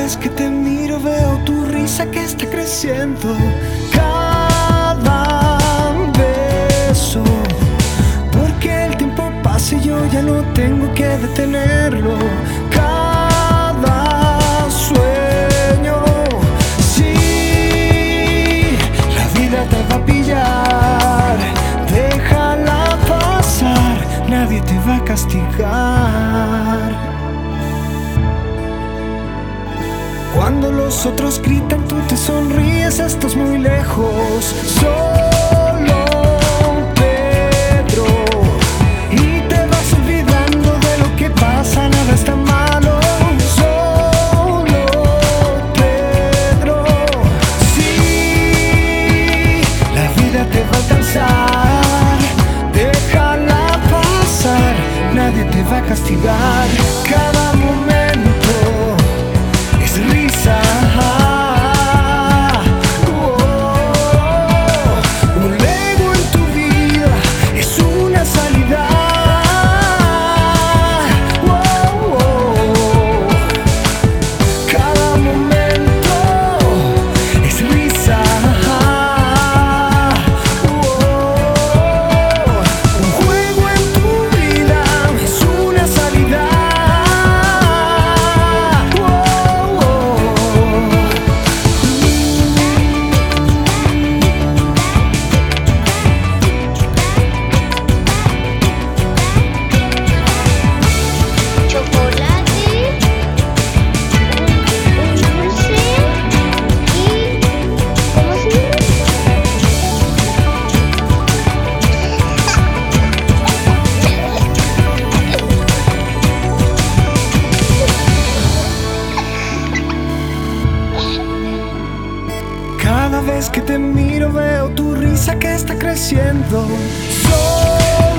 vez que te miro veo tu risa que está creciendo. Cada beso, porque el tiempo pasa y yo ya no tengo que detenerlo. Cada sueño, sí, la vida te va a pillar. Déjala pasar, nadie te va a castigar. Cuando los otros gritan, tú te sonríes, estás muy lejos. Solo Pedro, y te vas olvidando de lo que pasa, nada es tan malo. Solo Pedro, sí, la vida te va a alcanzar. Déjala pasar, nadie te va a castigar. Cada momento es risa. Un ego en tu vida es una salida. Cada momento es risa. Un juego en tu vida es una salida. Chocolate, un dulce y ¿cómo se llama? Cada vez que te miro veo tu risa que está creciendo.